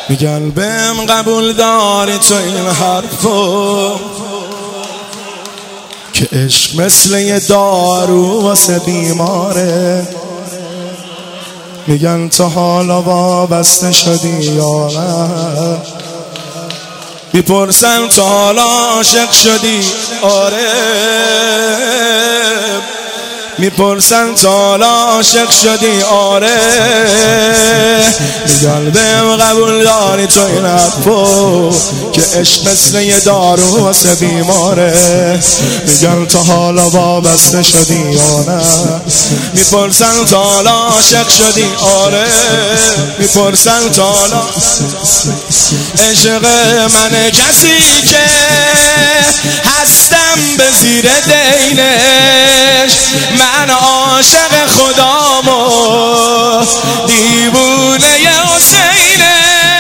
میگن بهم قبول داری تو این حرفو که عشق مثل یه دارو واسه بیماره. میگن تو حالا وابسته شدی یا نه، میپرسن تو حالا عاشق شدی؟ آره، میپرسن تو حالا عاشق شدی؟ آره. میگن بهم قبول داری تو این حرفو که عشق مثل یه دارو واسه بیماره. میگن تو حالا وابسته شدی یا نه، میپرسن تو حالا عاشق شدی؟ آره، میپرسن تو حالا. عشق من کسی که هستم به زیر دینش، من عاشق خدامو دیوونه حسینه،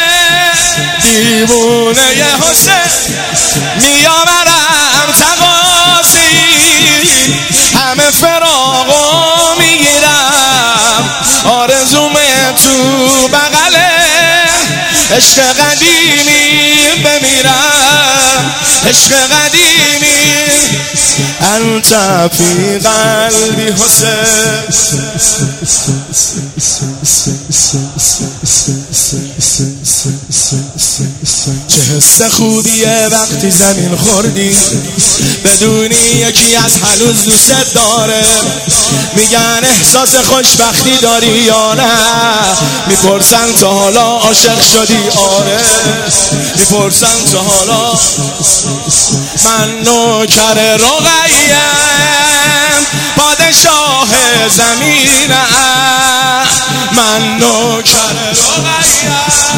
دیوونه حسین. میآورم تقاضی همه فراقو میگیرم، آرزوم تو بغله عشق قدیمی بمیرم، عشق قدیمی. انت فی قلبی حسین، چه حس خوبیه وقتی زمین خوردی بدونی یکی از هنوز دوست داره. میگن احساس خوشبختی داری یا نه، میپرسن تو حالا عاشق شدی؟ آره، میپرسن تو حالا. من نوکر رقیم، پادشاه زمینم، من نوکر رقیم.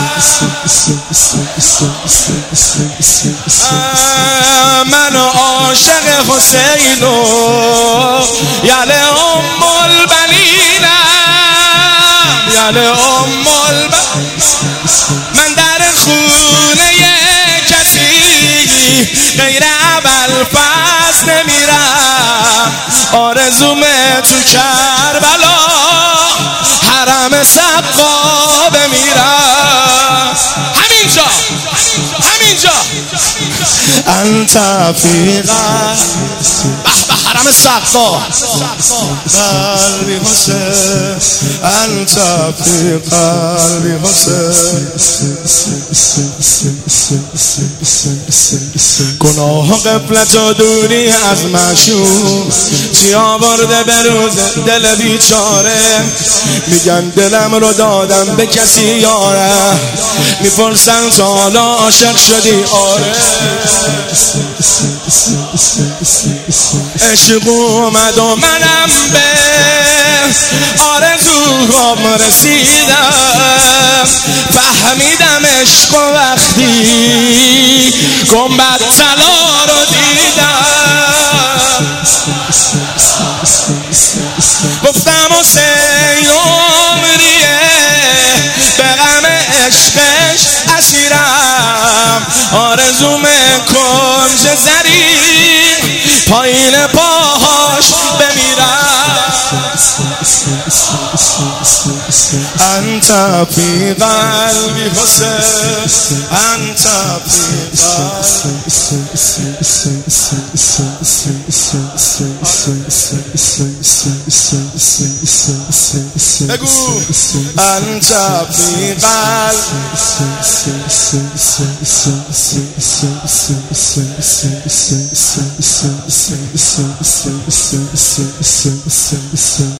من عاشق حسینو یله ام البنینم، یله ام البنینم. من در خونه کسی غیر ابوالفضل نمیرم، آرزوم تو کربلا حرم سقا بمیرم. همینجا همینجا. انت فی حرم سقا قلبی حسین، انت فی قلبی حسین. گناه و غفلت و دوری از معشوق چی آورده به روز دل بیچاره. میگن دلم رو دادم به کسی یاره، میپرسن تو حالا عاشق شدی؟ آره. عشق اومد و منم به آرزوام رسیدم، فهمیدم عشق و وقتی گنبد طلا رو دیدم. گفتم حسین عمریه به غم عشقش اسیرم، آرزوم کنج زرین پایین پاهاش بمیرم. انت فی قلبی حسین، انت فی قلبی. بگو انت فی قلبی.